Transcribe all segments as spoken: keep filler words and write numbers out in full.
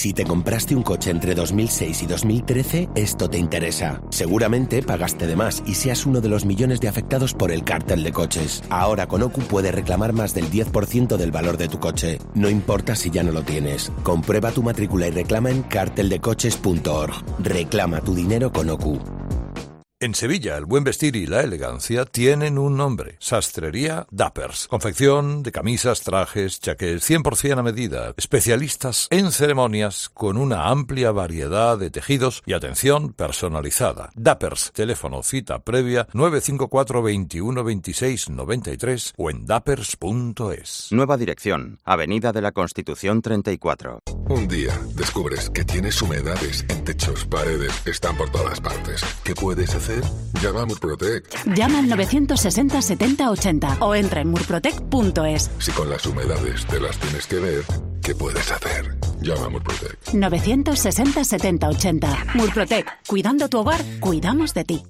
Si te compraste un coche entre dos mil seis y dos mil trece, esto te interesa. Seguramente pagaste de más y seas uno de los millones de afectados por el cártel de coches. Ahora con Ocu puedes reclamar más del diez por ciento del valor de tu coche. No importa si ya no lo tienes. Comprueba tu matrícula y reclama en cartel de coches punto org. Reclama tu dinero con Ocu. En Sevilla, el buen vestir y la elegancia tienen un nombre. Sastrería Dappers. Confección de camisas, trajes, chaqués, cien por ciento a medida. Especialistas en ceremonias con una amplia variedad de tejidos y atención personalizada. Dappers. Teléfono cita previa nueve cinco cuatro, veintiuno, veintiséis, noventa y tres o en dappers punto es. Nueva dirección. Avenida de la Constitución treinta y cuatro. Un día descubres que tienes humedades en techos, paredes, están por todas partes. ¿Qué puedes hacer? Llama a Murprotec. Llama al novecientos sesenta, setenta, ochenta o entra en murprotec punto es. Si con las humedades te las tienes que ver, ¿qué puedes hacer? Llama a Murprotec. novecientos sesenta, setenta, ochenta. Murprotec. Cuidando tu hogar, cuidamos de ti.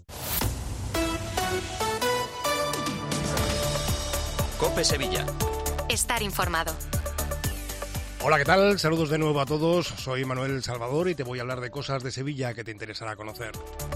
COPE Sevilla. Estar informado. Hola, ¿qué tal? Saludos de nuevo a todos. Soy Manuel Salvador y te voy a hablar de cosas de Sevilla que te interesará conocer.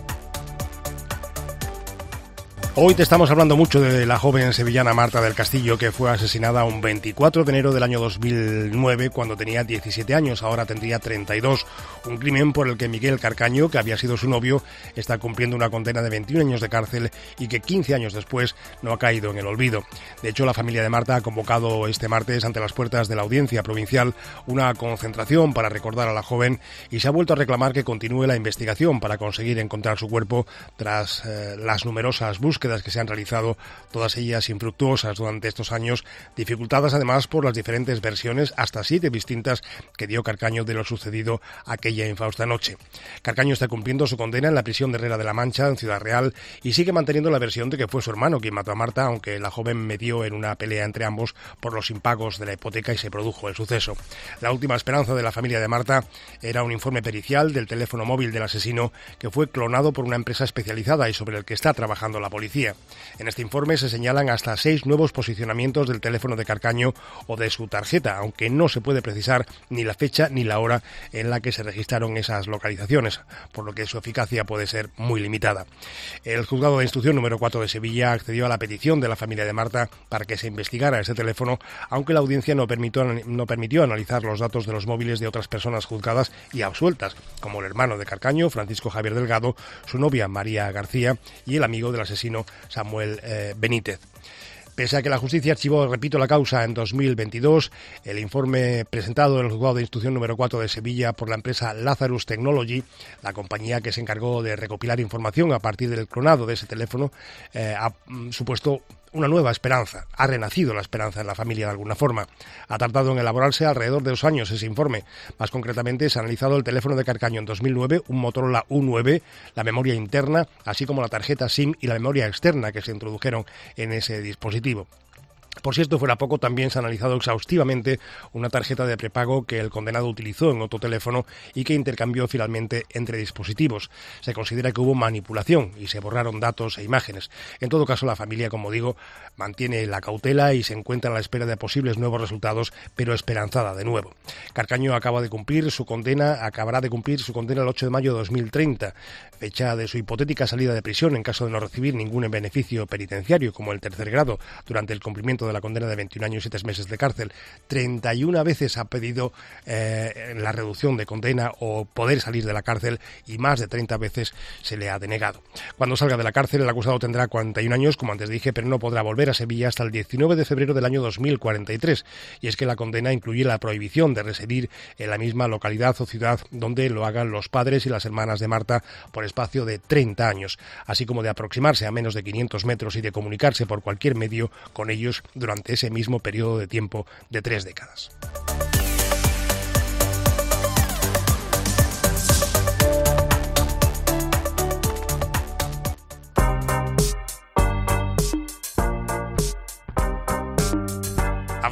Hoy te estamos hablando mucho de la joven sevillana Marta del Castillo, que fue asesinada un veinticuatro de enero del año dos mil nueve cuando tenía diecisiete años, ahora tendría treinta y dos. Un crimen por el que Miguel Carcaño, que había sido su novio, está cumpliendo una condena de veintiún años de cárcel y que quince años después no ha caído en el olvido. De hecho, la familia de Marta ha convocado este martes ante las puertas de la Audiencia Provincial una concentración para recordar a la joven y se ha vuelto a reclamar que continúe la investigación para conseguir encontrar su cuerpo tras eh, las numerosas búsquedas que se han realizado, todas ellas infructuosas durante estos años, dificultadas además por las diferentes versiones, hasta siete distintas, que dio Carcaño de lo sucedido aquella infausta noche. Carcaño está cumpliendo su condena en la prisión de Herrera de la Mancha, en Ciudad Real, y sigue manteniendo la versión de que fue su hermano quien mató a Marta, aunque la joven metió en una pelea entre ambos por los impagos de la hipoteca y se produjo el suceso. La última esperanza de la familia de Marta era un informe pericial del teléfono móvil del asesino, que fue clonado por una empresa especializada y sobre el que está trabajando la policía. En este informe se señalan hasta seis nuevos posicionamientos del teléfono de Carcaño o de su tarjeta, aunque no se puede precisar ni la fecha ni la hora en la que se registraron esas localizaciones, por lo que su eficacia puede ser muy limitada. El juzgado de instrucción número cuatro de Sevilla accedió a la petición de la familia de Marta para que se investigara ese teléfono, aunque la audiencia no permitió, no permitió analizar los datos de los móviles de otras personas juzgadas y absueltas, como el hermano de Carcaño, Francisco Javier Delgado, su novia María García y el amigo del asesino Samuel eh, Benítez. Pese a que la justicia archivó, repito, la causa en dos mil veintidós, el informe presentado en el juzgado de instrucción número cuatro de Sevilla por la empresa Lazarus Technology, la compañía que se encargó de recopilar información a partir del clonado de ese teléfono, eh, ha mm, supuesto una nueva esperanza. Ha renacido la esperanza en la familia de alguna forma. Ha tardado en elaborarse alrededor de dos años ese informe. Más concretamente, se ha analizado el teléfono de Carcaño en dos mil nueve, un Motorola U nueve, la memoria interna, así como la tarjeta SIM y la memoria externa que se introdujeron en ese dispositivo. Por si esto fuera poco, también se ha analizado exhaustivamente una tarjeta de prepago que el condenado utilizó en otro teléfono y que intercambió finalmente entre dispositivos. Se considera que hubo manipulación y se borraron datos e imágenes. En todo caso, la familia, como digo, mantiene la cautela y se encuentra a la espera de posibles nuevos resultados, pero esperanzada de nuevo. Carcaño acaba de cumplir su condena, acabará de cumplir su condena el ocho de mayo de dos mil treinta, fecha de su hipotética salida de prisión en caso de no recibir ningún beneficio penitenciario, como el tercer grado, durante el cumplimiento de la condena de veintiún años y siete meses de cárcel. treinta y una veces ha pedido eh, la reducción de condena o poder salir de la cárcel y más de treinta veces se le ha denegado. Cuando salga de la cárcel, el acusado tendrá cuarenta y un años, como antes dije, pero no podrá volver a Sevilla hasta el diecinueve de febrero del año dos mil cuarenta y tres. Y es que la condena incluye la prohibición de residir en la misma localidad o ciudad donde lo hagan los padres y las hermanas de Marta por espacio de treinta años, así como de aproximarse a menos de quinientos metros y de comunicarse por cualquier medio con ellos durante ese mismo periodo de tiempo de tres décadas.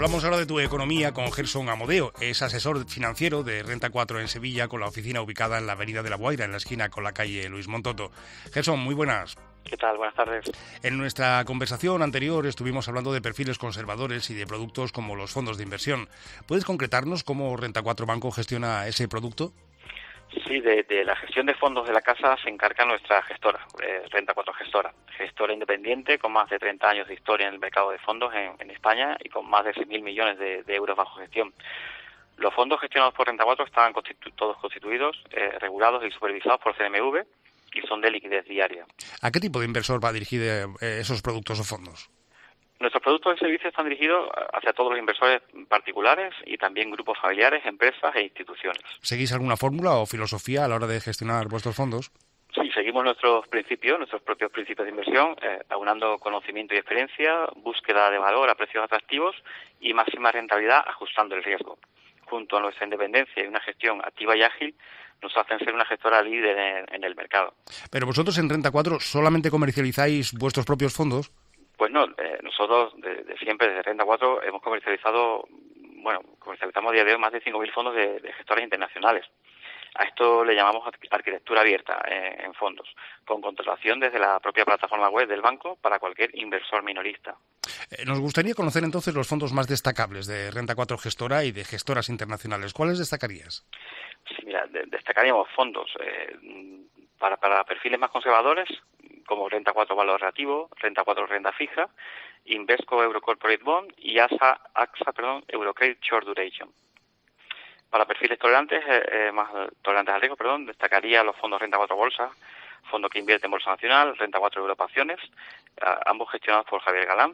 Hablamos ahora de tu economía con Gerson Amodeo, es asesor financiero de Renta cuatro en Sevilla, con la oficina ubicada en la avenida de la Guaira, en la esquina con la calle Luis Montoto. Gerson, muy buenas. ¿Qué tal? Buenas tardes. En nuestra conversación anterior estuvimos hablando de perfiles conservadores y de productos como los fondos de inversión. ¿Puedes concretarnos cómo Renta cuatro Banco gestiona ese producto? Sí, de, de la gestión de fondos de la casa se encarga nuestra gestora, eh, Renta cuatro Gestora, gestora independiente con más de treinta años de historia en el mercado de fondos en, en España y con más de seis mil millones de, de euros bajo gestión. Los fondos gestionados por Renta cuatro están constitu- todos constituidos, eh, regulados y supervisados por C N M V y son de liquidez diaria. ¿A qué tipo de inversor va dirigido eh, esos productos o fondos? Nuestros productos y servicios están dirigidos hacia todos los inversores particulares y también grupos familiares, empresas e instituciones. ¿Seguís alguna fórmula o filosofía a la hora de gestionar vuestros fondos? Sí, seguimos nuestros principios, nuestros propios principios de inversión, eh, aunando conocimiento y experiencia, búsqueda de valor a precios atractivos y máxima rentabilidad ajustando el riesgo. Junto a nuestra independencia y una gestión activa y ágil, nos hacen ser una gestora líder en, en el mercado. ¿Pero vosotros en Renta cuatro solamente comercializáis vuestros propios fondos? Pues no, eh, nosotros de, de siempre, desde Renta cuatro, hemos comercializado, bueno, comercializamos a día de hoy más de cinco mil fondos de, de gestores internacionales. A esto le llamamos arquitectura abierta en, en fondos, con controlación desde la propia plataforma web del banco para cualquier inversor minorista. Eh, nos gustaría conocer entonces los fondos más destacables de Renta cuatro Gestora y de gestoras internacionales. ¿Cuáles destacarías? Sí, mira, de, destacaríamos fondos eh, para, para perfiles más conservadores, como Renta cuatro Valor Relativo, Renta cuatro Renta Fija, Invesco Euro Corporate Bond y A S A, AXA, perdón, Eurocredit Short Duration. Para perfiles tolerantes, eh, eh, más tolerantes al riesgo, perdón, destacaría los fondos Renta cuatro Bolsa, fondo que invierte en Bolsa Nacional, Renta cuatro Europa Acciones, eh, ambos gestionados por Javier Galán,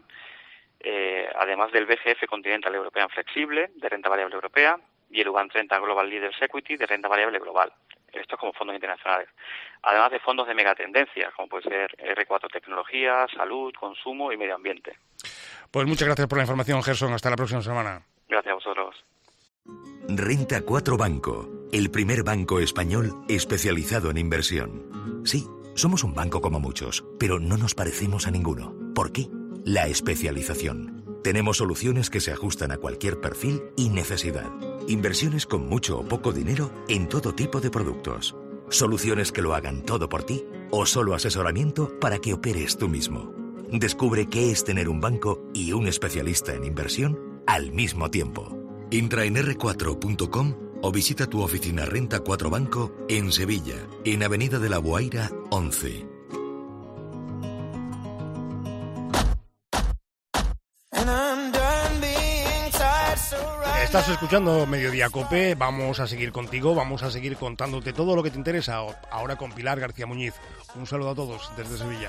eh, además del B G F Continental European Flexible, de Renta Variable Europea, y el U B A N treinta Global Leaders Equity, de Renta Variable Global. Estos como fondos internacionales. Además de fondos de megatendencias, como puede ser R cuatro Tecnología, Salud, Consumo y Medio Ambiente. Pues muchas gracias por la información, Gerson. Hasta la próxima semana. Gracias a vosotros. Renta cuatro Banco, el primer banco español especializado en inversión. Sí, somos un banco como muchos, pero no nos parecemos a ninguno. ¿Por qué? La especialización. Tenemos soluciones que se ajustan a cualquier perfil y necesidad. Inversiones con mucho o poco dinero en todo tipo de productos. Soluciones que lo hagan todo por ti o solo asesoramiento para que operes tú mismo. Descubre qué es tener un banco y un especialista en inversión al mismo tiempo. Entra en erre cuatro punto com o visita tu oficina Renta cuatro Banco en Sevilla, en Avenida de la Guaira once. Estás escuchando Mediodía Cope, vamos a seguir contigo, vamos a seguir contándote todo lo que te interesa, ahora con Pilar García Muñiz. Un saludo a todos desde Sevilla.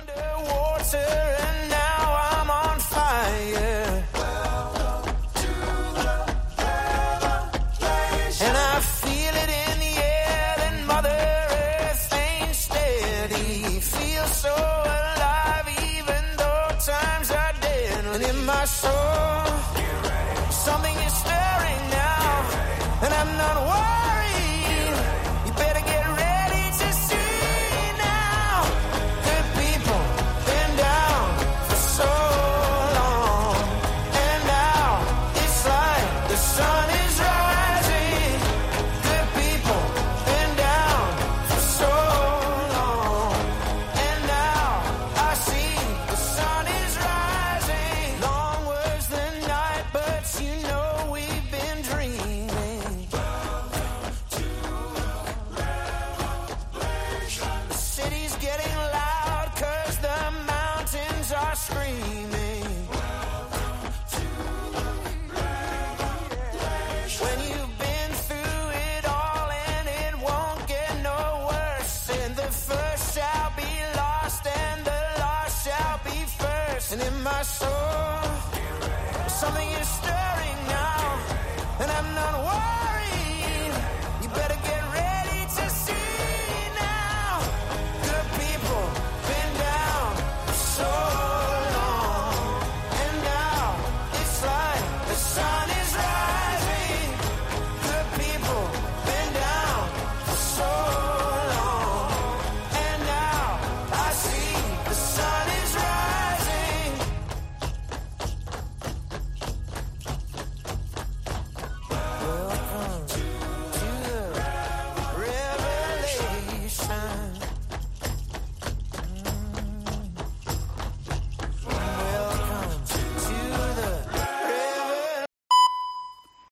Something is stirring now, and I'm not worried. You better get ready to see now. Good people been down for so long, and now it's like the sun is rising. Good people been down for so long, and now I see the sun is rising. Long was the night, but you know we've been dreaming. The city's getting loud 'cause the mountains are screaming. When you've been through it all and it won't get no worse, and the first shall be lost and the lost shall be first. And in my soul something is stirring now, and I'm not worried.